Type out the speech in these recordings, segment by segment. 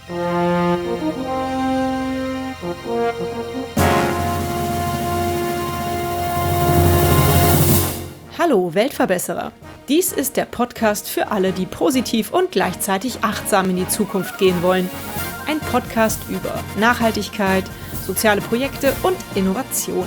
Hallo Weltverbesserer! Dies ist der Podcast für alle, die positiv und gleichzeitig achtsam in die Zukunft gehen wollen. Ein Podcast über Nachhaltigkeit, soziale Projekte und Innovation.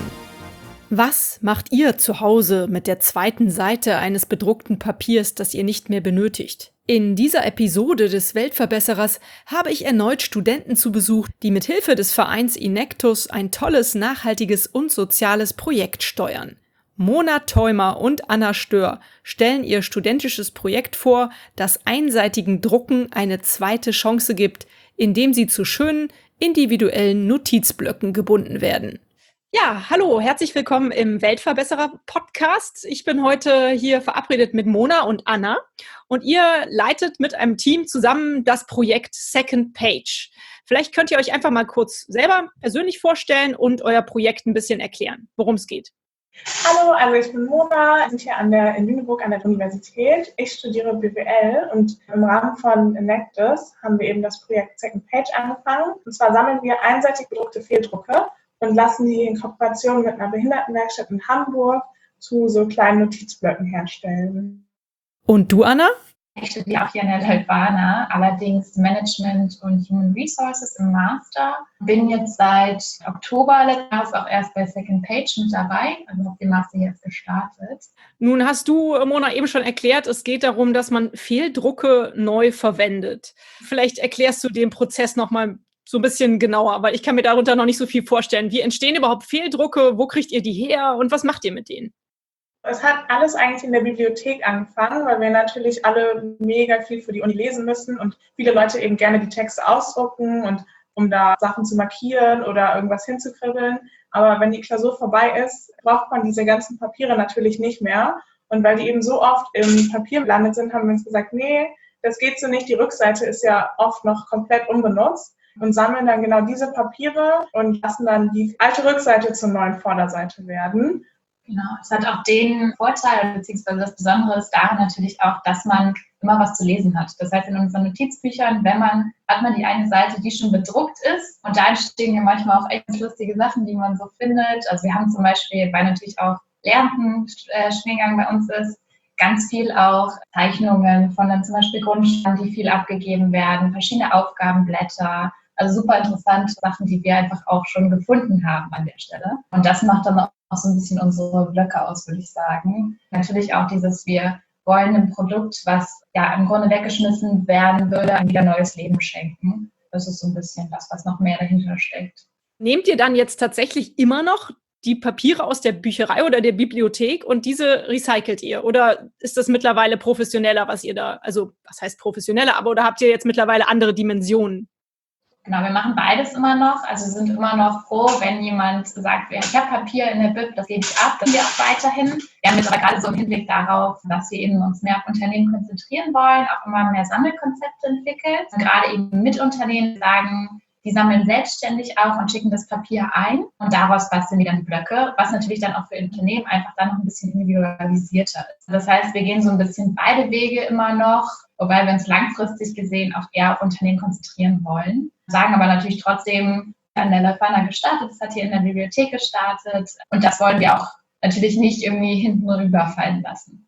Was macht ihr zu Hause mit der zweiten Seite eines bedruckten Papiers, das ihr nicht mehr benötigt? In dieser Episode des Weltverbesserers habe ich erneut Studenten zu Besuch, die mit Hilfe des Vereins Inectus ein tolles, nachhaltiges und soziales Projekt steuern. Mona Theumer und Anna Stör stellen ihr studentisches Projekt vor, das einseitigen Drucken eine zweite Chance gibt, indem sie zu schönen, individuellen Notizblöcken gebunden werden. Ja, hallo, herzlich willkommen im Weltverbesserer-Podcast. Ich bin heute hier verabredet mit Mona und Anna und ihr leitet mit einem Team zusammen das Projekt Second Page. Vielleicht könnt ihr euch einfach mal kurz selber persönlich vorstellen und euer Projekt ein bisschen erklären, worum es geht. Hallo, also ich bin Mona, ich bin hier in Lüneburg an der Universität. Ich studiere BWL und im Rahmen von Inectus haben wir eben das Projekt Second Page angefangen. Und zwar sammeln wir einseitig bedruckte Fehldrucke und lassen die in Kooperation mit einer Behindertenwerkstatt in Hamburg zu so kleinen Notizblöcken herstellen. Und du, Anna? Ich studiere auch hier an der Leuphana, allerdings Management und Human Resources im Master. Bin jetzt seit Oktober letzten Jahres auch erst bei Second Page mit dabei, also habe den Master jetzt gestartet. Nun hast du, Mona, eben schon erklärt, es geht darum, dass man Fehldrucke neu verwendet. Vielleicht erklärst du den Prozess nochmal so ein bisschen genauer, weil ich kann mir darunter noch nicht so viel vorstellen. Wie entstehen überhaupt Fehldrucke? Wo kriegt ihr die her und was macht ihr mit denen? Es hat alles eigentlich in der Bibliothek angefangen, weil wir natürlich alle mega viel für die Uni lesen müssen und viele Leute eben gerne die Texte ausdrucken und um da Sachen zu markieren oder irgendwas hinzukribbeln. Aber wenn die Klausur vorbei ist, braucht man diese ganzen Papiere natürlich nicht mehr. Und weil die eben so oft im Papier gelandet sind, haben wir uns gesagt, nee, das geht so nicht. Die Rückseite ist ja oft noch komplett unbenutzt und sammeln dann genau diese Papiere und lassen dann die alte Rückseite zur neuen Vorderseite werden. Genau, es hat auch den Vorteil, beziehungsweise das Besondere ist daran natürlich auch, dass man immer was zu lesen hat. Das heißt, in unseren Notizbüchern, hat man die eine Seite, die schon bedruckt ist und da entstehen ja manchmal auch echt lustige Sachen, die man so findet. Also wir haben zum Beispiel, weil natürlich auch Lehramtenstudiengang bei uns ist, ganz viel auch Zeichnungen von dann zum Beispiel Grundschülern, die viel abgegeben werden, verschiedene Aufgabenblätter. Also super interessante Sachen, die wir einfach auch schon gefunden haben an der Stelle. Und das macht dann auch so ein bisschen unsere Blöcke aus, würde ich sagen. Natürlich auch wir wollen ein Produkt, was ja im Grunde weggeschmissen werden würde, ein wieder neues Leben schenken. Das ist so ein bisschen das, was noch mehr dahinter steckt. Nehmt ihr dann jetzt tatsächlich immer noch die Papiere aus der Bücherei oder der Bibliothek und diese recycelt ihr? Oder ist das mittlerweile professioneller, was ihr da, also was heißt professioneller, oder habt ihr jetzt mittlerweile andere Dimensionen? Genau, wir machen beides immer noch. Also sind immer noch froh, wenn jemand sagt, ich habe Papier in der Bib, das gebe ich ab, das wir auch weiterhin. Wir haben jetzt aber gerade so im Hinblick darauf, dass wir eben uns mehr auf Unternehmen konzentrieren wollen, auch immer mehr Sammelkonzepte entwickelt. Und gerade eben mit Unternehmen sagen, die sammeln selbstständig auch und schicken das Papier ein und daraus basteln die dann die Blöcke, was natürlich dann auch für Unternehmen einfach dann noch ein bisschen individualisierter ist. Das heißt, wir gehen so ein bisschen beide Wege immer noch, wobei wir uns langfristig gesehen auch eher auf Unternehmen konzentrieren wollen. Sagen aber natürlich trotzdem, an der Leuphana gestartet, das hat hier in der Bibliothek gestartet und das wollen wir auch natürlich nicht irgendwie hinten rüberfallen lassen.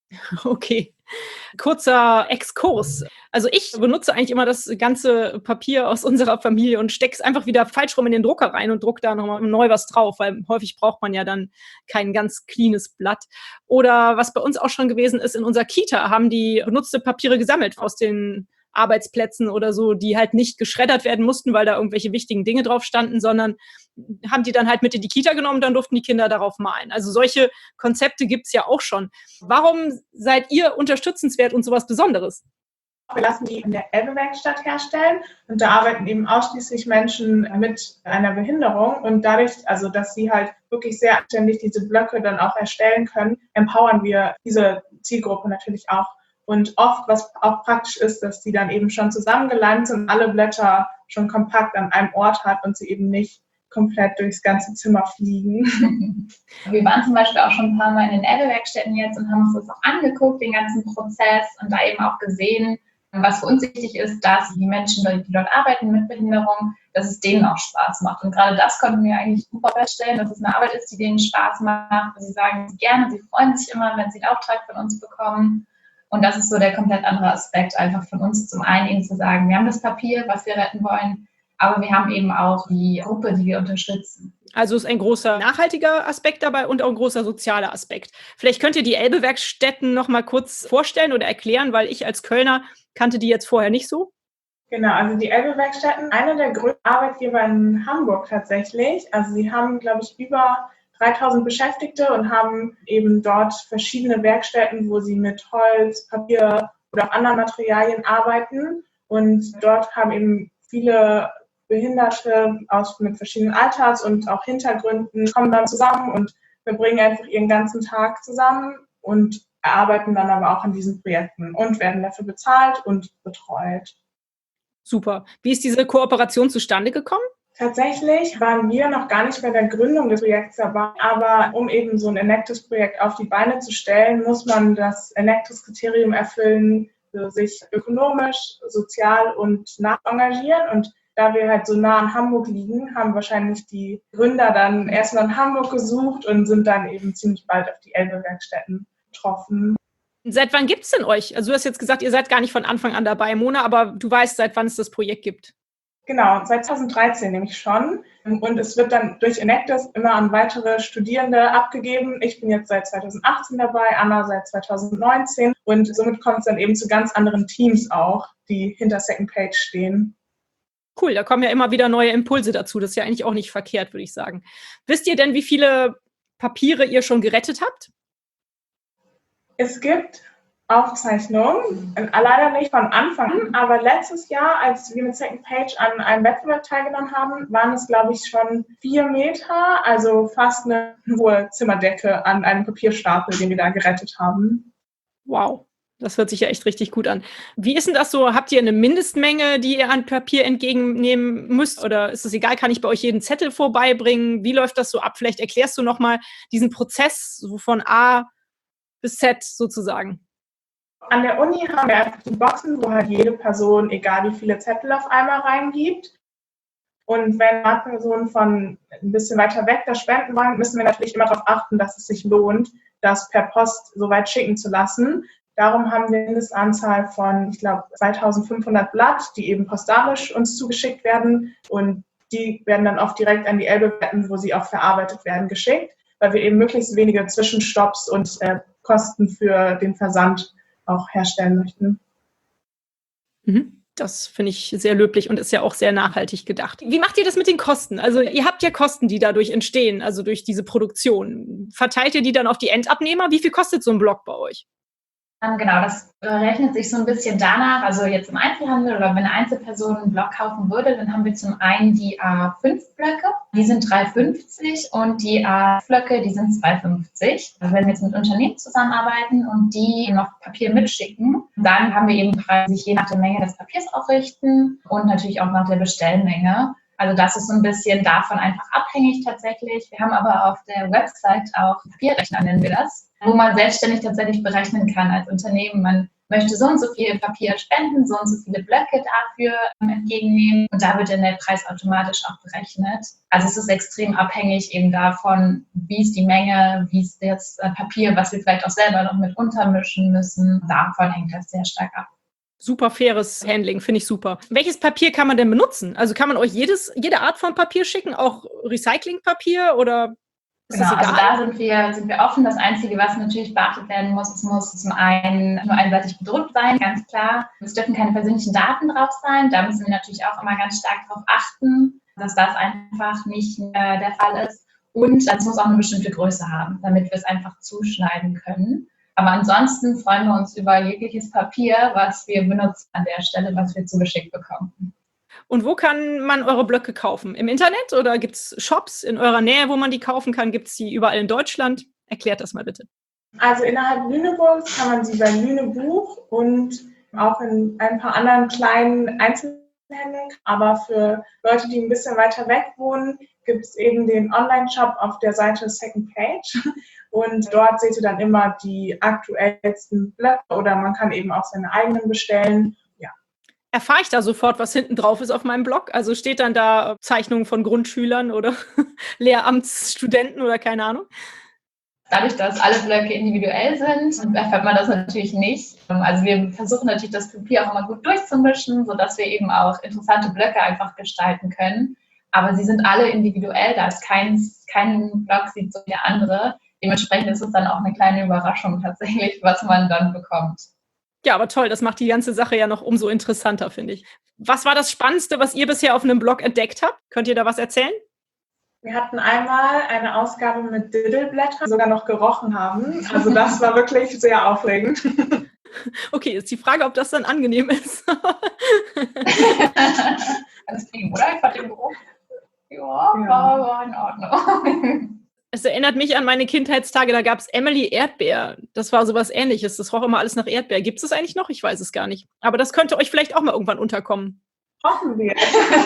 Okay, kurzer Exkurs. Also ich benutze eigentlich immer das ganze Papier aus unserer Familie und stecke es einfach wieder falsch rum in den Drucker rein und drucke da nochmal neu was drauf, weil häufig braucht man ja dann kein ganz cleanes Blatt. Oder was bei uns auch schon gewesen ist, in unserer Kita haben die benutzte Papiere gesammelt aus den Arbeitsplätzen oder so, die halt nicht geschreddert werden mussten, weil da irgendwelche wichtigen Dinge drauf standen, sondern haben die dann halt mit in die Kita genommen, dann durften die Kinder darauf malen. Also solche Konzepte gibt's ja auch schon. Warum seid ihr unterstützenswert und sowas Besonderes? Wir lassen die in der Elbe-Werkstatt herstellen und da arbeiten eben ausschließlich Menschen mit einer Behinderung und dadurch, also dass sie halt wirklich sehr anständig diese Blöcke dann auch erstellen können, empowern wir diese Zielgruppe natürlich auch. Und oft, was auch praktisch ist, dass die dann eben schon zusammengeleimt sind, alle Blätter schon kompakt an einem Ort hat und sie eben nicht komplett durchs ganze Zimmer fliegen. Wir waren zum Beispiel auch schon ein paar Mal in den Elbe-Werkstätten jetzt und haben uns das auch angeguckt, den ganzen Prozess und da eben auch gesehen, Was für uns wichtig ist, dass die Menschen, die dort arbeiten mit Behinderung, dass es denen auch Spaß macht. Und gerade das konnten wir eigentlich super feststellen, dass es eine Arbeit ist, die denen Spaß macht. Sie sagen es gerne, sie freuen sich immer, wenn sie einen Auftrag von uns bekommen. Und das ist so der komplett andere Aspekt einfach von uns. Zum einen eben zu sagen, wir haben das Papier, was wir retten wollen, aber wir haben eben auch die Gruppe, die wir unterstützen. Also ist ein großer nachhaltiger Aspekt dabei und auch ein großer sozialer Aspekt. Vielleicht könnt ihr die Elbe-Werkstätten noch mal kurz vorstellen oder erklären, weil ich als Kölner kannte die jetzt vorher nicht so. Genau, also die Elbe-Werkstätten, einer der größten Arbeitgeber in Hamburg tatsächlich. Also sie haben, glaube ich, über 3000 Beschäftigte und haben eben dort verschiedene Werkstätten, wo sie mit Holz, Papier oder auch anderen Materialien arbeiten. Und dort haben eben viele Behinderte mit verschiedenen Alters- und auch Hintergründen kommen dann zusammen und verbringen einfach ihren ganzen Tag zusammen und arbeiten dann aber auch an diesen Projekten und werden dafür bezahlt und betreut. Super. Wie ist diese Kooperation zustande gekommen? Tatsächlich waren wir noch gar nicht bei der Gründung des Projekts dabei, aber um eben so ein Enactus-Projekt auf die Beine zu stellen, muss man das Enactus-Kriterium erfüllen, für sich ökonomisch, sozial und engagieren. Und da wir halt so nah an Hamburg liegen, haben wahrscheinlich die Gründer dann erstmal in Hamburg gesucht und sind dann eben ziemlich bald auf die Elbe-Werkstätten getroffen. Seit wann gibt es denn euch? Also du hast jetzt gesagt, ihr seid gar nicht von Anfang an dabei, Mona, aber du weißt, seit wann es das Projekt gibt. Genau, seit 2013 nämlich schon. Und es wird dann durch Enactus immer an weitere Studierende abgegeben. Ich bin jetzt seit 2018 dabei, Anna seit 2019. Und somit kommt es dann eben zu ganz anderen Teams auch, die hinter Second Page stehen. Cool, da kommen ja immer wieder neue Impulse dazu. Das ist ja eigentlich auch nicht verkehrt, würde ich sagen. Wisst ihr denn, wie viele Papiere ihr schon gerettet habt? Es gibt Aufzeichnungen, leider nicht von Anfang an, aber letztes Jahr, als wir mit Second Page an einem Wettbewerb teilgenommen haben, waren es, glaube ich, schon 4 Meter, also fast eine hohe Zimmerdecke an einem Papierstapel, den wir da gerettet haben. Wow, das hört sich ja echt richtig gut an. Wie ist denn das so? Habt ihr eine Mindestmenge, die ihr an Papier entgegennehmen müsst? Oder ist es egal, kann ich bei euch jeden Zettel vorbeibringen? Wie läuft das so ab? Vielleicht erklärst du nochmal diesen Prozess so von A bis Z sozusagen. An der Uni haben wir einfach die Boxen, wo halt jede Person, egal wie viele Zettel auf einmal reingibt. Und wenn eine Person von ein bisschen weiter weg das spenden wollen, müssen wir natürlich immer darauf achten, dass es sich lohnt, das per Post so weit schicken zu lassen. Darum haben wir eine Mindestanzahl von, ich glaube, 2500 Blatt, die eben postalisch uns zugeschickt werden. Und die werden dann oft direkt an die Elbe-Werkstätten, wo sie auch verarbeitet werden, geschickt, weil wir eben möglichst wenige Zwischenstopps und Kosten für den Versand auch herstellen möchten. Das finde ich sehr löblich und ist ja auch sehr nachhaltig gedacht. Wie macht ihr das mit den Kosten? Also ihr habt ja Kosten, die dadurch entstehen, also durch diese Produktion. Verteilt ihr die dann auf die Endabnehmer? Wie viel kostet so ein Block bei euch? Genau, das rechnet sich so ein bisschen danach, also jetzt im Einzelhandel oder wenn eine Einzelperson einen Block kaufen würde, dann haben wir zum einen die A5-Blöcke, die sind 3,50 und die A-Blöcke, die sind 2,50. Also wenn wir jetzt mit Unternehmen zusammenarbeiten und die noch Papier mitschicken, dann haben wir eben Preise, die sich je nach der Menge des Papiers aufrichten und natürlich auch nach der Bestellmenge. Also das ist so ein bisschen davon einfach abhängig tatsächlich. Wir haben aber auf der Website auch Papierrechner, nennen wir das, wo man selbstständig tatsächlich berechnen kann als Unternehmen. Man möchte so und so viel Papier spenden, so und so viele Blöcke dafür entgegennehmen und da wird dann der Preis automatisch auch berechnet. Also es ist extrem abhängig eben davon, wie ist die Menge, wie ist das Papier, was wir vielleicht auch selber noch mit untermischen müssen. Davon hängt das sehr stark ab. Super faires Handling, finde ich super. Welches Papier kann man denn benutzen? Also kann man euch jede Art von Papier schicken, auch Recyclingpapier oder ist das egal? Also da sind wir offen. Das Einzige, was natürlich beachtet werden muss, es muss zum einen nur einseitig bedruckt sein, ganz klar. Es dürfen keine persönlichen Daten drauf sein. Da müssen wir natürlich auch immer ganz stark darauf achten, dass das einfach nicht der Fall ist. Und es muss auch eine bestimmte Größe haben, damit wir es einfach zuschneiden können. Aber ansonsten freuen wir uns über jegliches Papier, was wir benutzen an der Stelle, was wir zugeschickt bekommen. Und wo kann man eure Blöcke kaufen? Im Internet oder gibt es Shops in eurer Nähe, wo man die kaufen kann? Gibt es die überall in Deutschland? Erklärt das mal bitte. Also innerhalb Lüneburgs kann man sie bei Lünebuch und auch in ein paar anderen kleinen Einzelhändlern. Aber für Leute, die ein bisschen weiter weg wohnen, gibt es eben den Online-Shop auf der Seite Second Page. Und dort seht ihr dann immer die aktuellsten Blöcke oder man kann eben auch seine eigenen bestellen. Erfahre ich da sofort, was hinten drauf ist auf meinem Blog? Also steht dann da Zeichnungen von Grundschülern oder Lehramtsstudenten oder keine Ahnung? Dadurch, dass alle Blöcke individuell sind, erfährt man das natürlich nicht. Also wir versuchen natürlich, das Papier auch immer gut durchzumischen, sodass wir eben auch interessante Blöcke einfach gestalten können. Aber sie sind alle individuell, da ist kein Block sieht so wie der andere. Dementsprechend ist es dann auch eine kleine Überraschung tatsächlich, was man dann bekommt. Ja, aber toll, das macht die ganze Sache ja noch umso interessanter, finde ich. Was war das Spannendste, was ihr bisher auf einem Blog entdeckt habt? Könnt ihr da was erzählen? Wir hatten einmal eine Ausgabe mit Diddleblättern, die sogar noch gerochen haben. Also das war wirklich sehr aufregend. Okay, ist die Frage, ob das dann angenehm ist. Ganz lieb, oder? Ich fand den Geruch. Ja, war in Ordnung. Es erinnert mich an meine Kindheitstage, da gab es Emily Erdbeer. Das war sowas Ähnliches. Das roch immer alles nach Erdbeer. Gibt es das eigentlich noch? Ich weiß es gar nicht. Aber das könnte euch vielleicht auch mal irgendwann unterkommen. Hoffen wir.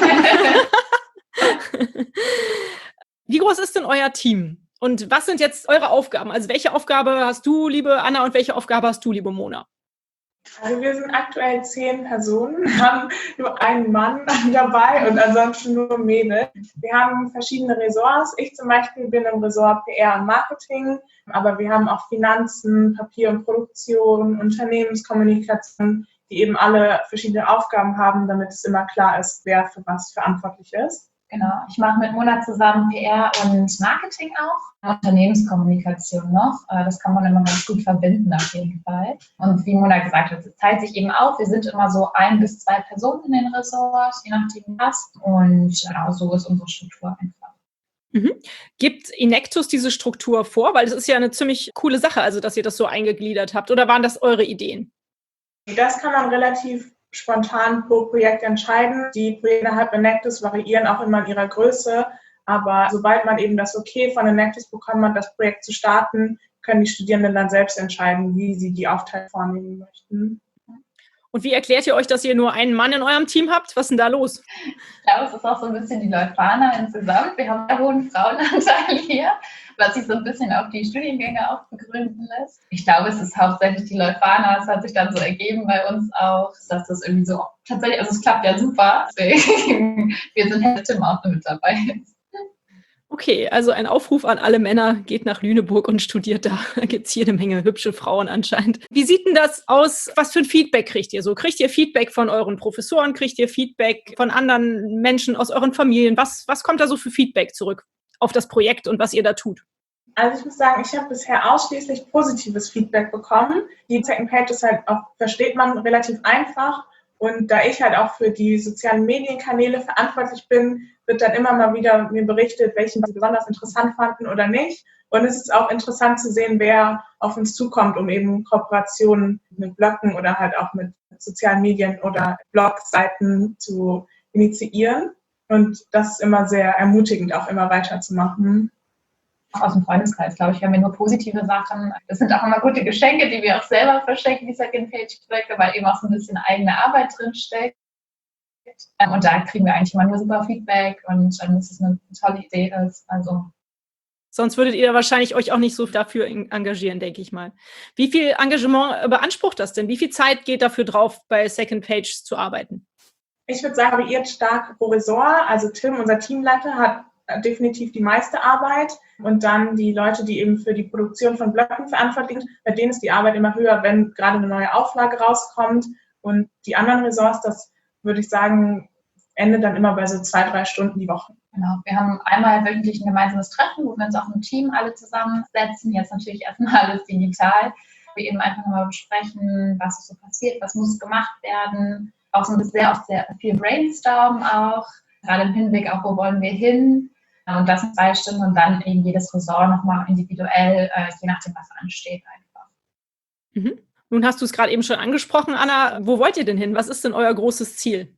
Wie groß ist denn euer Team? Und was sind jetzt eure Aufgaben? Also welche Aufgabe hast du, liebe Anna, und welche Aufgabe hast du, liebe Mona? Also wir sind aktuell 10 Personen, haben nur einen Mann dabei und ansonsten nur Mädels. Wir haben verschiedene Ressorts. Ich zum Beispiel bin im Ressort PR und Marketing, aber wir haben auch Finanzen, Papier und Produktion, Unternehmenskommunikation, die eben alle verschiedene Aufgaben haben, damit es immer klar ist, wer für was verantwortlich ist. Genau, ich mache mit Mona zusammen PR und Marketing auch, Unternehmenskommunikation noch. Das kann man immer ganz gut verbinden auf jeden Fall. Und wie Mona gesagt hat, es teilt sich eben auf. Wir sind immer so 1 bis 2 Personen in den Ressorts, je nachdem was. Und genau, so ist unsere Struktur einfach. Mhm. Gibt Inectus diese Struktur vor? Weil es ist ja eine ziemlich coole Sache, also dass ihr das so eingegliedert habt. Oder waren das eure Ideen? Das kann man relativ spontan pro Projekt entscheiden. Die Projekte innerhalb Inectus variieren auch immer in ihrer Größe, aber sobald man eben das Okay von Inectus bekommen hat, das Projekt zu starten, können die Studierenden dann selbst entscheiden, wie sie die Aufteilung vornehmen möchten. Und wie erklärt ihr euch, dass ihr nur einen Mann in eurem Team habt? Was ist denn da los? Ich glaube, es ist auch so ein bisschen die Leuphana insgesamt. Wir haben einen hohen Frauenanteil hier, was sich so ein bisschen auf die Studiengänge auch begründen lässt. Ich glaube, es ist hauptsächlich die Leuphana. Es hat sich dann so ergeben bei uns auch, dass das irgendwie so tatsächlich, also es klappt ja super. Deswegen, wir sind Herr Tim auch mit dabei. Okay, also ein Aufruf an alle Männer, geht nach Lüneburg und studiert da. Da gibt es jede Menge hübsche Frauen anscheinend. Wie sieht denn das aus? Was für ein Feedback kriegt ihr so? Kriegt ihr Feedback von euren Professoren? Kriegt ihr Feedback von anderen Menschen aus euren Familien? Was kommt da so für Feedback zurück auf das Projekt und was ihr da tut? Also ich muss sagen, ich habe bisher ausschließlich positives Feedback bekommen. Die Second Page ist halt auch, versteht man relativ einfach. Und da ich halt auch für die sozialen Medienkanäle verantwortlich bin, wird dann immer mal wieder mir berichtet, welchen sie besonders interessant fanden oder nicht. Und es ist auch interessant zu sehen, wer auf uns zukommt, um eben Kooperationen mit Blöcken oder halt auch mit sozialen Medien oder Blogseiten zu initiieren. Und das ist immer sehr ermutigend, auch immer weiterzumachen. Aus dem Freundeskreis, glaube ich, haben wir nur positive Sachen. Das sind auch immer gute Geschenke, die wir auch selber verschenken, die Second-Page-Projekte, weil eben auch so ein bisschen eigene Arbeit drinsteckt. Und da kriegen wir eigentlich immer nur super Feedback und dass es eine tolle Idee ist. Also sonst würdet ihr wahrscheinlich euch auch nicht so dafür engagieren, denke ich mal. Wie viel Engagement beansprucht das denn? Wie viel Zeit geht dafür drauf, bei Second Page zu arbeiten? Ich würde sagen, variiert stark pro Ressort. Also Tim, unser Teamleiter, hat definitiv die meiste Arbeit. Und dann die Leute, die eben für die Produktion von Blöcken verantwortlich sind, bei denen ist die Arbeit immer höher, wenn gerade eine neue Auflage rauskommt. Und die anderen Ressorts, das würde ich sagen, endet dann immer bei so 2-3 Stunden die Woche. Genau, wir haben einmal wöchentlich ein gemeinsames Treffen, wo wir uns auch im Team alle zusammensetzen. Jetzt natürlich erstmal alles digital. Wir eben einfach nochmal besprechen, was ist so passiert, was muss gemacht werden. Auch so ein bisschen sehr viel Brainstorm auch, gerade im Hinblick auch, wo wollen wir hin. Und das in 2 Stunden und dann eben jedes Ressort nochmal individuell, je nachdem, was ansteht einfach. Mhm. Nun hast du es gerade eben schon angesprochen, Anna. Wo wollt ihr denn hin? Was ist denn euer großes Ziel?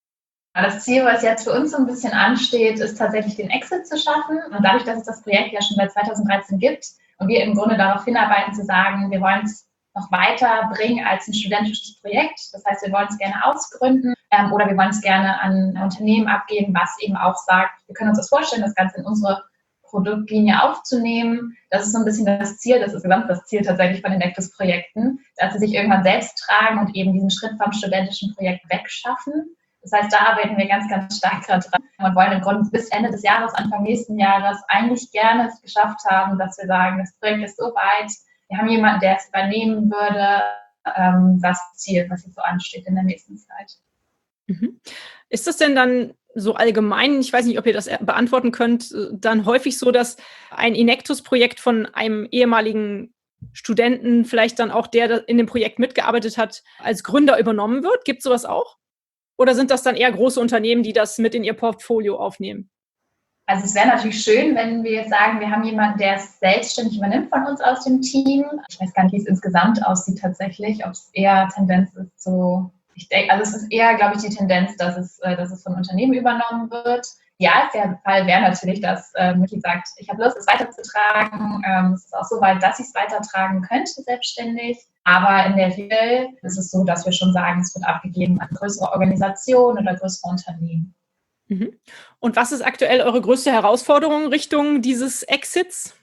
Das Ziel, was jetzt für uns so ein bisschen ansteht, ist tatsächlich den Exit zu schaffen. Und dadurch, dass es das Projekt ja schon seit 2013 gibt und wir im Grunde darauf hinarbeiten zu sagen, wir wollen es noch weiterbringen als ein studentisches Projekt. Das heißt, wir wollen es gerne ausgründen oder wir wollen es gerne an ein Unternehmen abgeben, was eben auch sagt, wir können uns das vorstellen, das Ganze in unsere Produktlinie aufzunehmen. Das ist so ein bisschen das Ziel, das ist gesamt das Ziel tatsächlich von den Invectus-Projekten, dass sie sich irgendwann selbst tragen und eben diesen Schritt vom studentischen Projekt wegschaffen. Das heißt, da arbeiten wir ganz, ganz stark gerade dran und wollen im Grunde bis Ende des Jahres, Anfang nächsten Jahres eigentlich gerne es geschafft haben, dass wir sagen, das Projekt ist so weit, wir haben jemanden, der es übernehmen würde, das Ziel, was jetzt so ansteht in der nächsten Zeit. Mhm. Ist das denn dann so allgemein, ich weiß nicht, ob ihr das beantworten könnt, dann häufig so, dass ein Inectus-Projekt von einem ehemaligen Studenten, vielleicht dann auch der in dem Projekt mitgearbeitet hat, als Gründer übernommen wird? Gibt es sowas auch? Oder sind das dann eher große Unternehmen, die das mit in ihr Portfolio aufnehmen? Also es wäre natürlich schön, wenn wir jetzt sagen, wir haben jemanden, der es selbstständig übernimmt von uns aus dem Team. Ich weiß gar nicht, wie es insgesamt aussieht tatsächlich, ob es eher Tendenz ist so, ich denke, also es ist eher, glaube ich, die Tendenz, dass es von Unternehmen übernommen wird. Ja, der Fall wäre natürlich, dass Mitglied sagt, ich habe Lust, es weiterzutragen. Es ist auch so weit, dass ich es weitertragen könnte, selbstständig. Aber in der Regel ist es so, dass wir schon sagen, es wird abgegeben an größere Organisationen oder größere Unternehmen. Mhm. Und was ist aktuell eure größte Herausforderung Richtung dieses Exits?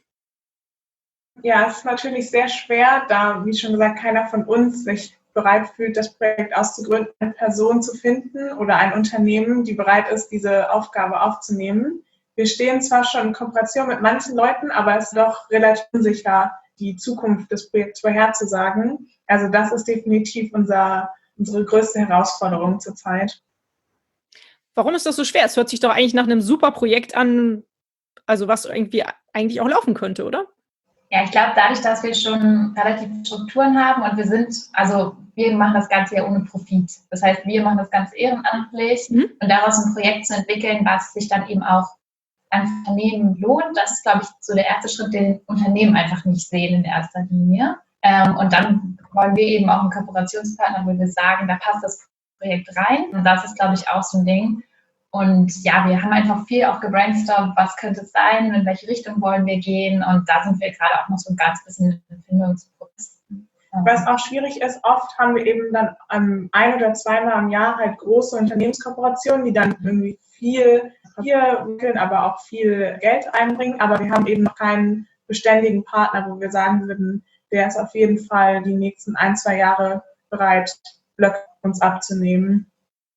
Ja, es ist natürlich sehr schwer, da, wie schon gesagt, keiner von uns sich bereit fühlt, das Projekt auszugründen, eine Person zu finden oder ein Unternehmen, die bereit ist, diese Aufgabe aufzunehmen. Wir stehen zwar schon in Kooperation mit manchen Leuten, aber es ist doch relativ unsicher, die Zukunft des Projekts vorherzusagen. Also das ist definitiv unsere größte Herausforderung zurzeit. Warum ist das so schwer? Es hört sich doch eigentlich nach einem super Projekt an, also was irgendwie eigentlich auch laufen könnte, oder? Ja, ich glaube, dadurch, dass wir schon relativ Strukturen haben und wir machen das Ganze ja ohne Profit. Das heißt, wir machen das Ganze ehrenamtlich und daraus ein Projekt zu entwickeln, was sich dann eben auch an Unternehmen lohnt, das ist, glaube ich, so der erste Schritt, den Unternehmen einfach nicht sehen in erster Linie. Und dann wollen wir eben auch einen Kooperationspartner, wo wir sagen, da passt das Projekt rein. Und das ist, glaube ich, auch so ein Ding. Und ja, wir haben einfach viel auch gebrainstormt, was könnte es sein, in welche Richtung wollen wir gehen. Und da sind wir gerade auch noch so ein ganz bisschen im Findungsprozess. Was auch schwierig ist, oft haben wir eben dann ein- oder zweimal im Jahr halt große Unternehmenskooperationen, die dann irgendwie viel Papier wickeln, aber auch viel Geld einbringen. Aber wir haben eben noch keinen beständigen Partner, wo wir sagen würden, der ist auf jeden Fall die nächsten 1-2 Jahre bereit, Blöcke uns abzunehmen.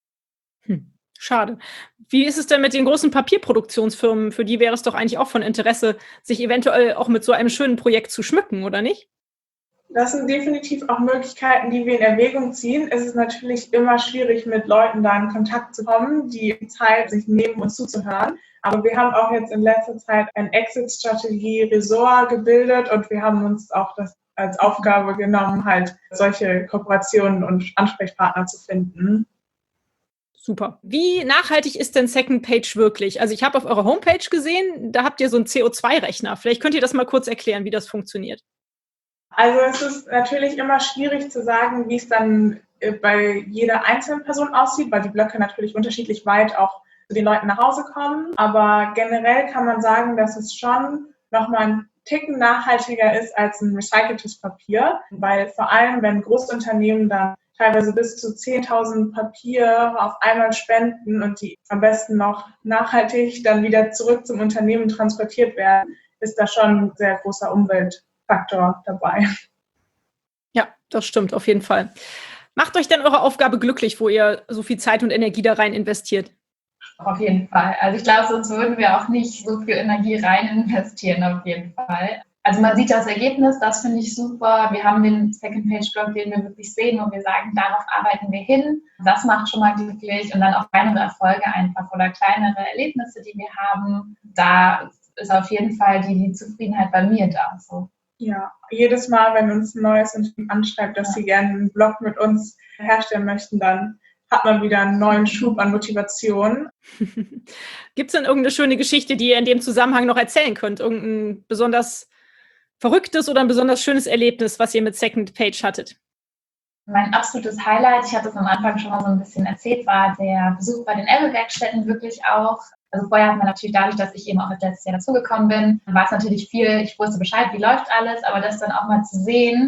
Schade. Wie ist es denn mit den großen Papierproduktionsfirmen? Für die wäre es doch eigentlich auch von Interesse, sich eventuell auch mit so einem schönen Projekt zu schmücken, oder nicht? Das sind definitiv auch Möglichkeiten, die wir in Erwägung ziehen. Es ist natürlich immer schwierig, mit Leuten da in Kontakt zu kommen, die Zeit sich nehmen, uns zuzuhören. Aber wir haben auch jetzt in letzter Zeit ein Exit-Strategie-Ressort gebildet und wir haben uns auch das als Aufgabe genommen, halt solche Kooperationen und Ansprechpartner zu finden. Super. Wie nachhaltig ist denn Second Page wirklich? Also ich habe auf eurer Homepage gesehen, da habt ihr so einen CO2-Rechner. Vielleicht könnt ihr das mal kurz erklären, wie das funktioniert. Also es ist natürlich immer schwierig zu sagen, wie es dann bei jeder einzelnen Person aussieht, weil die Blöcke natürlich unterschiedlich weit auch zu den Leuten nach Hause kommen. Aber generell kann man sagen, dass es schon nochmal ein Ticken nachhaltiger ist als ein recyceltes Papier, weil vor allem, wenn Großunternehmen dann teilweise bis zu 10.000 Papier auf einmal spenden und die am besten noch nachhaltig dann wieder zurück zum Unternehmen transportiert werden, ist da schon ein sehr großer Umweltfaktor dabei. Ja, das stimmt, auf jeden Fall. Macht euch denn eure Aufgabe glücklich, wo ihr so viel Zeit und Energie da rein investiert? Auf jeden Fall. Also ich glaube, sonst würden wir auch nicht so viel Energie rein investieren, auf jeden Fall. Also man sieht das Ergebnis, das finde ich super. Wir haben den Second-Page-Blog, den wir wirklich sehen und wir sagen, darauf arbeiten wir hin. Das macht schon mal glücklich und dann auch kleinere Erfolge einfach oder kleinere Erlebnisse, die wir haben. Da ist auf jeden Fall die Zufriedenheit bei mir da. So. Ja, jedes Mal, wenn uns ein neues Unternehmen anschreibt, dass sie gerne einen Blog mit uns herstellen möchten, dann hat man wieder einen neuen Schub an Motivation. Gibt es denn irgendeine schöne Geschichte, die ihr in dem Zusammenhang noch erzählen könnt? Irgendein besonders verrücktes oder ein besonders schönes Erlebnis, was ihr mit Second Page hattet? Mein absolutes Highlight, ich hatte es am Anfang schon mal so ein bisschen erzählt, war der Besuch bei den Elbe-Werkstätten wirklich auch. Also vorher hat man natürlich dadurch, dass ich eben auch letztes Jahr dazugekommen bin, war es natürlich viel, ich wusste Bescheid, wie läuft alles, aber das dann auch mal zu sehen,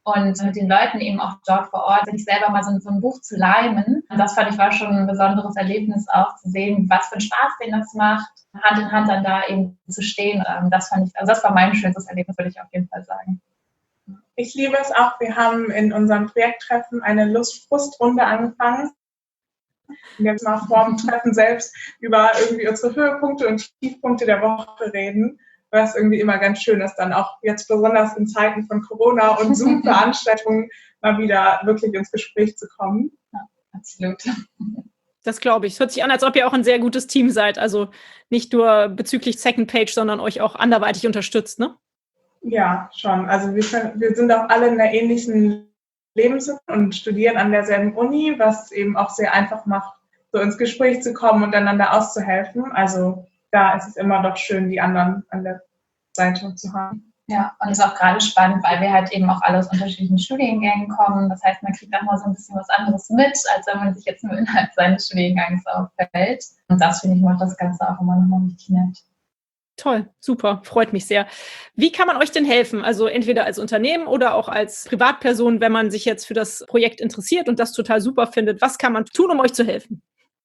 und mit den Leuten eben auch dort vor Ort, sich selber mal so ein Buch zu leimen. Und das fand ich war schon ein besonderes Erlebnis auch zu sehen, was für einen Spaß denen das macht, Hand in Hand dann da eben zu stehen. Das fand ich, also das war mein schönstes Erlebnis, würde ich auf jeden Fall sagen. Ich liebe es auch, wir haben in unserem Projekttreffen eine Lust-Frust-Runde angefangen. Wir jetzt mal vor dem Treffen selbst über irgendwie unsere Höhepunkte und Tiefpunkte der Woche reden, was irgendwie immer ganz schön ist, dann auch jetzt besonders in Zeiten von Corona und Zoom-Veranstaltungen mal wieder wirklich ins Gespräch zu kommen. Ja, absolut. Das glaube ich. Es hört sich an, als ob ihr auch ein sehr gutes Team seid. Also nicht nur bezüglich Second Page, sondern euch auch anderweitig unterstützt, ne? Ja, schon. Also wir sind auch alle in einer ähnlichen Lebenssituation und studieren an derselben Uni, was eben auch sehr einfach macht, so ins Gespräch zu kommen und einander auszuhelfen. Also da ist es immer doch schön, die anderen an der Seite zu haben. Ja, und es ist auch gerade spannend, weil wir halt eben auch alle aus unterschiedlichen Studiengängen kommen. Das heißt, man kriegt auch mal so ein bisschen was anderes mit, als wenn man sich jetzt nur innerhalb seines Studiengangs aufhält. Und das, finde ich, macht das Ganze auch immer nochmal richtig nett. Toll, super, freut mich sehr. Wie kann man euch denn helfen? Also entweder als Unternehmen oder auch als Privatperson, wenn man sich jetzt für das Projekt interessiert und das total super findet. Was kann man tun, um euch zu helfen?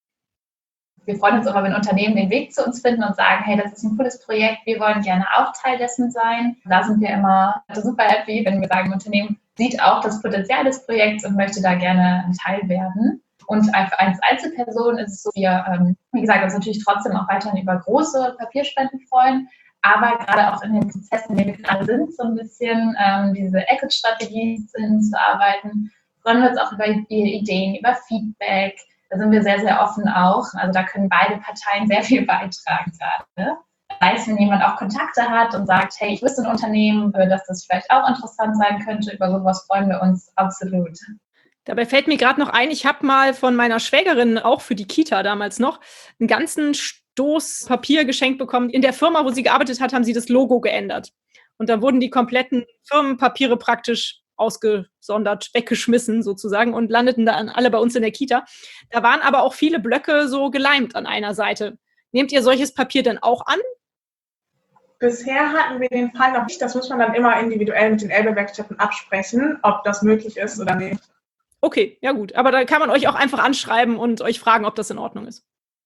Wir freuen uns immer, wenn Unternehmen den Weg zu uns finden und sagen, hey, das ist ein cooles Projekt, wir wollen gerne auch Teil dessen sein. Da sind wir immer super happy, wenn wir sagen, ein Unternehmen sieht auch das Potenzial des Projekts und möchte da gerne ein Teil werden. Und als Einzelperson ist es so, wir, wie gesagt, uns natürlich trotzdem auch weiterhin über große Papierspenden freuen, aber gerade auch in den Prozessen, in denen wir gerade sind, so ein bisschen diese Exit-Strategie zu arbeiten, freuen wir uns auch über Ideen, über Feedback. Da sind wir sehr, sehr offen auch. Also da können beide Parteien sehr viel beitragen gerade. Sei es, wenn jemand auch Kontakte hat und sagt, hey, ich wüsste ein Unternehmen, dass das vielleicht auch interessant sein könnte, über sowas freuen wir uns absolut. Dabei fällt mir gerade noch ein, ich habe mal von meiner Schwägerin, auch für die Kita damals noch, einen ganzen Stoß Papier geschenkt bekommen. In der Firma, wo sie gearbeitet hat, haben sie das Logo geändert. Und da wurden die kompletten Firmenpapiere praktisch ausgesondert, weggeschmissen sozusagen und landeten dann alle bei uns in der Kita. Da waren aber auch viele Blöcke so geleimt an einer Seite. Nehmt ihr solches Papier denn auch an? Bisher hatten wir den Fall noch nicht. Das muss man dann immer individuell mit den Elbe-Werkstätten absprechen, ob das möglich ist oder nicht. Okay, ja gut. Aber da kann man euch auch einfach anschreiben und euch fragen, ob das in Ordnung ist.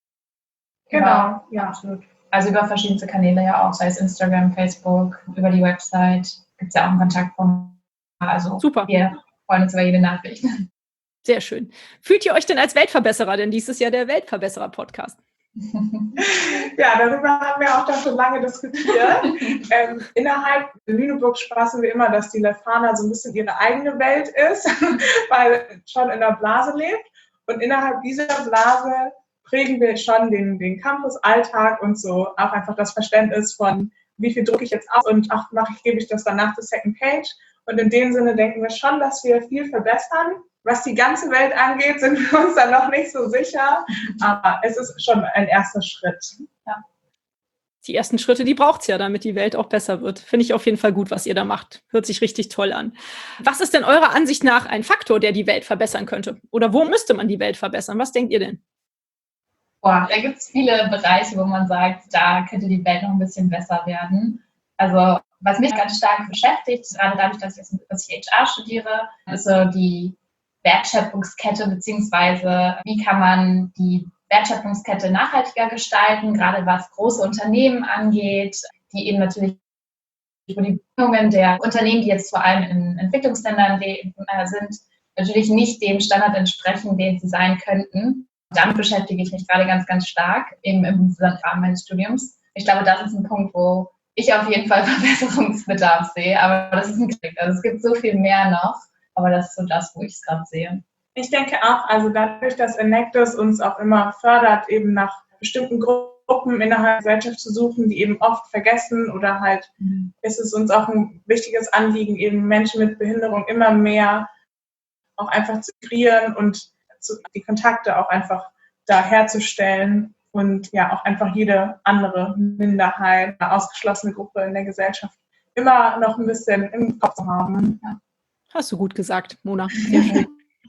Genau, ja, absolut. Also über verschiedenste Kanäle ja auch, sei es Instagram, Facebook, über die Website. Gibt es ja auch einen Kontaktpunkt. Also super. Wir freuen uns über jede Nachricht. Sehr schön. Fühlt ihr euch denn als Weltverbesserer? Denn dies ist ja der Weltverbesserer-Podcast. Ja, darüber haben wir auch schon lange diskutiert. Innerhalb Lüneburg spaßen wir immer, dass die Lefana so ein bisschen ihre eigene Welt ist, weil schon in der Blase lebt. Und innerhalb dieser Blase prägen wir schon den Campus-Alltag und so auch einfach das Verständnis von, wie viel drucke ich jetzt aus und gebe ich das dann nach der Second Page. Und in dem Sinne denken wir schon, dass wir viel verbessern. Was die ganze Welt angeht, sind wir uns dann noch nicht so sicher. Aber es ist schon ein erster Schritt. Ja. Die ersten Schritte, die braucht es ja, damit die Welt auch besser wird. Finde ich auf jeden Fall gut, was ihr da macht. Hört sich richtig toll an. Was ist denn eurer Ansicht nach ein Faktor, der die Welt verbessern könnte? Oder wo müsste man die Welt verbessern? Was denkt ihr denn? Boah, da gibt es viele Bereiche, wo man sagt, da könnte die Welt noch ein bisschen besser werden. Also was mich ganz stark beschäftigt, gerade dadurch, dass ich HR studiere, ist so die Wertschöpfungskette, beziehungsweise wie kann man die Wertschöpfungskette nachhaltiger gestalten, gerade was große Unternehmen angeht, die eben natürlich wo die Bedingungen der Unternehmen, die jetzt vor allem in Entwicklungsländern sind, natürlich nicht dem Standard entsprechen, den sie sein könnten. Damit beschäftige ich mich gerade ganz, ganz stark eben im Rahmen meines Studiums. Ich glaube, das ist ein Punkt, wo ich auf jeden Fall Verbesserungsbedarf sehe, aber das ist ein Klick. Also es gibt so viel mehr noch, aber das ist so das, wo ich es gerade sehe. Ich denke auch, also dadurch, dass Enactus uns auch immer fördert, eben nach bestimmten Gruppen innerhalb der Gesellschaft zu suchen, die eben oft vergessen oder halt ist es uns auch ein wichtiges Anliegen, eben Menschen mit Behinderung immer mehr auch einfach zu integrieren und die Kontakte auch einfach da herzustellen und ja auch einfach jede andere Minderheit, ausgeschlossene Gruppe in der Gesellschaft immer noch ein bisschen im Kopf zu haben. Ja. Hast du gut gesagt, Mona. Sehr schön.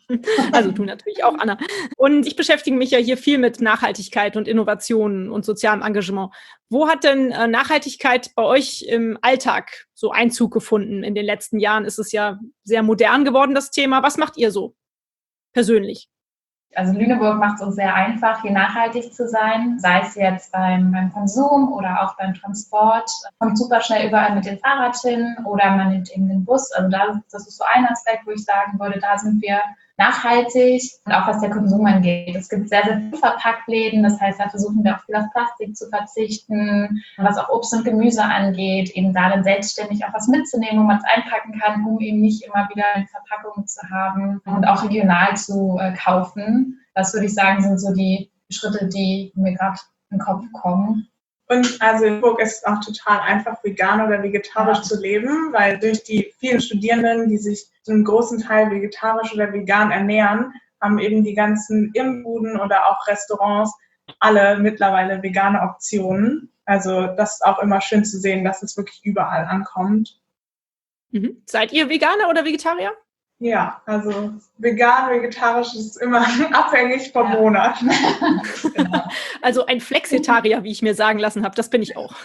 Also du natürlich auch, Anna. Und ich beschäftige mich ja hier viel mit Nachhaltigkeit und Innovationen und sozialem Engagement. Wo hat denn Nachhaltigkeit bei euch im Alltag so Einzug gefunden? In den letzten Jahren ist es ja sehr modern geworden, das Thema. Was macht ihr so persönlich? Also Lüneburg macht es uns sehr einfach, hier nachhaltig zu sein, sei es jetzt beim Konsum oder auch beim Transport. Kommt super schnell überall mit dem Fahrrad hin oder man nimmt eben den Bus. Also das ist so ein Aspekt, wo ich sagen würde, da sind wir nachhaltig und auch was der Konsum angeht. Es gibt sehr, sehr viele Verpacktläden, das heißt, da versuchen wir auch viel auf Plastik zu verzichten. Was auch Obst und Gemüse angeht, eben da dann selbstständig auch was mitzunehmen, wo man es einpacken kann, um eben nicht immer wieder eine Verpackung zu haben und auch regional zu kaufen. Das würde ich sagen, sind so die Schritte, die mir gerade in den Kopf kommen. Und also in Burg ist es auch total einfach, vegan oder vegetarisch zu leben, weil durch die vielen Studierenden, die sich zu einem großen Teil vegetarisch oder vegan ernähren, haben eben die ganzen Imbuden oder auch Restaurants alle mittlerweile vegane Optionen. Also das ist auch immer schön zu sehen, dass es wirklich überall ankommt. Mhm. Seid ihr Veganer oder Vegetarier? Ja, also vegan, vegetarisch ist immer abhängig vom Monat. Genau. Also ein Flexitarier, wie ich mir sagen lassen habe, das bin ich auch.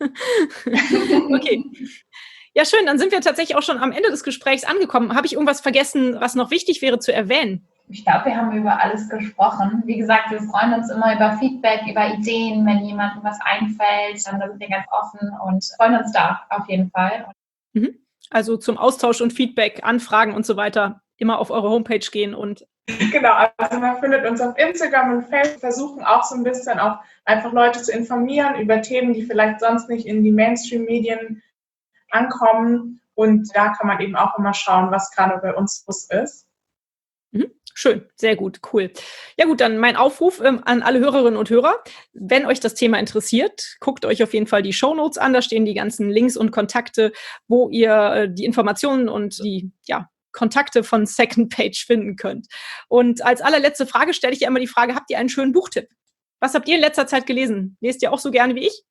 Okay. Ja, schön, dann sind wir tatsächlich auch schon am Ende des Gesprächs angekommen. Habe ich irgendwas vergessen, was noch wichtig wäre zu erwähnen? Ich glaube, wir haben über alles gesprochen. Wie gesagt, wir freuen uns immer über Feedback, über Ideen, wenn jemandem was einfällt, dann sind wir ganz offen und freuen uns da auf jeden Fall. Mhm. Also zum Austausch und Feedback, Anfragen und so weiter immer auf eure Homepage gehen und... Genau, also man findet uns auf Instagram und Facebook, versuchen auch so ein bisschen auch einfach Leute zu informieren über Themen, die vielleicht sonst nicht in die Mainstream-Medien ankommen. Und da kann man eben auch immer schauen, was gerade bei uns los ist. Mhm. Schön, sehr gut, cool. Ja gut, dann mein Aufruf an alle Hörerinnen und Hörer. Wenn euch das Thema interessiert, guckt euch auf jeden Fall die Shownotes an. Da stehen die ganzen Links und Kontakte, wo ihr die Informationen und die Kontakte von Second Page finden könnt. Und als allerletzte Frage stelle ich ja immer die Frage, habt ihr einen schönen Buchtipp? Was habt ihr in letzter Zeit gelesen? Lest ihr auch so gerne wie ich?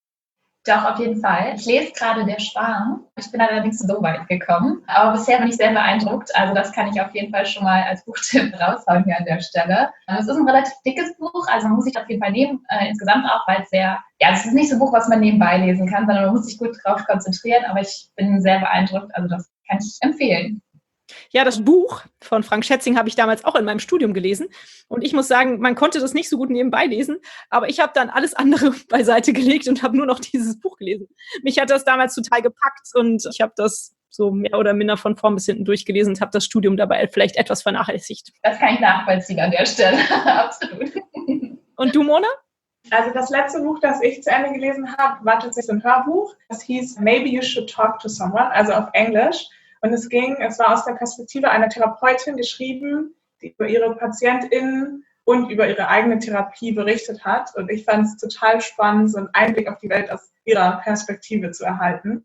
Doch, auf jeden Fall. Ich lese gerade Der Schwarm. Ich bin allerdings so weit gekommen. Aber bisher bin ich sehr beeindruckt. Also das kann ich auf jeden Fall schon mal als Buchtipp raushauen hier an der Stelle. Es ist ein relativ dickes Buch, also man muss sich auf jeden Fall nehmen. Insgesamt auch, weil es ist nicht so ein Buch, was man nebenbei lesen kann, sondern man muss sich gut drauf konzentrieren. Aber ich bin sehr beeindruckt. Also das kann ich empfehlen. Ja, das Buch von Frank Schätzing habe ich damals auch in meinem Studium gelesen. Und ich muss sagen, man konnte das nicht so gut nebenbei lesen, aber ich habe dann alles andere beiseite gelegt und habe nur noch dieses Buch gelesen. Mich hat das damals total gepackt und ich habe das so mehr oder minder von vorn bis hinten durchgelesen und habe das Studium dabei vielleicht etwas vernachlässigt. Das kann ich nachvollziehen an der Stelle, absolut. Und du, Mona? Also das letzte Buch, das ich zu Ende gelesen habe, war tatsächlich ein Hörbuch. Das hieß Maybe You Should Talk to Someone, also auf Englisch. Und es war aus der Perspektive einer Therapeutin geschrieben, die über ihre PatientInnen und über ihre eigene Therapie berichtet hat. Und ich fand es total spannend, so einen Einblick auf die Welt aus ihrer Perspektive zu erhalten.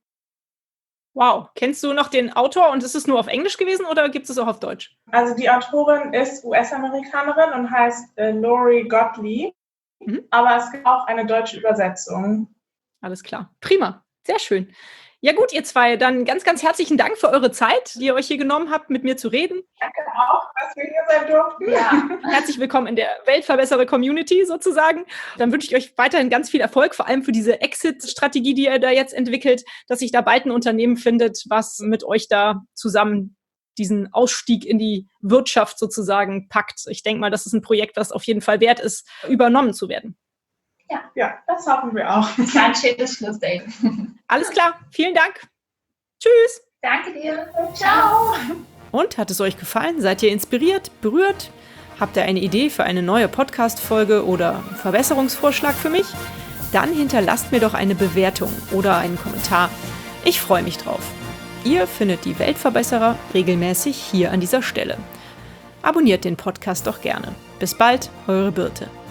Wow. Kennst du noch den Autor und ist es nur auf Englisch gewesen oder gibt es auch auf Deutsch? Also die Autorin ist US-Amerikanerin und heißt Lori Gottlieb. Aber es gibt auch eine deutsche Übersetzung. Alles klar. Prima. Sehr schön. Ja gut, ihr zwei, dann ganz, ganz herzlichen Dank für eure Zeit, die ihr euch hier genommen habt, mit mir zu reden. Danke auch, dass wir hier sein durften. Ja. Herzlich willkommen in der Weltverbesserer-Community sozusagen. Dann wünsche ich euch weiterhin ganz viel Erfolg, vor allem für diese Exit-Strategie, die ihr da jetzt entwickelt, dass sich da bald ein Unternehmen findet, was mit euch da zusammen diesen Ausstieg in die Wirtschaft sozusagen packt. Ich denke mal, das ist ein Projekt, was auf jeden Fall wert ist, übernommen zu werden. Ja, das hoffen wir auch. Das war ein schönes Schlussdate. Alles klar, vielen Dank. Tschüss. Danke dir. Ciao. Und hat es euch gefallen? Seid ihr inspiriert, berührt? Habt ihr eine Idee für eine neue Podcast-Folge oder Verbesserungsvorschlag für mich? Dann hinterlasst mir doch eine Bewertung oder einen Kommentar. Ich freue mich drauf. Ihr findet die Weltverbesserer regelmäßig hier an dieser Stelle. Abonniert den Podcast doch gerne. Bis bald, eure Birte.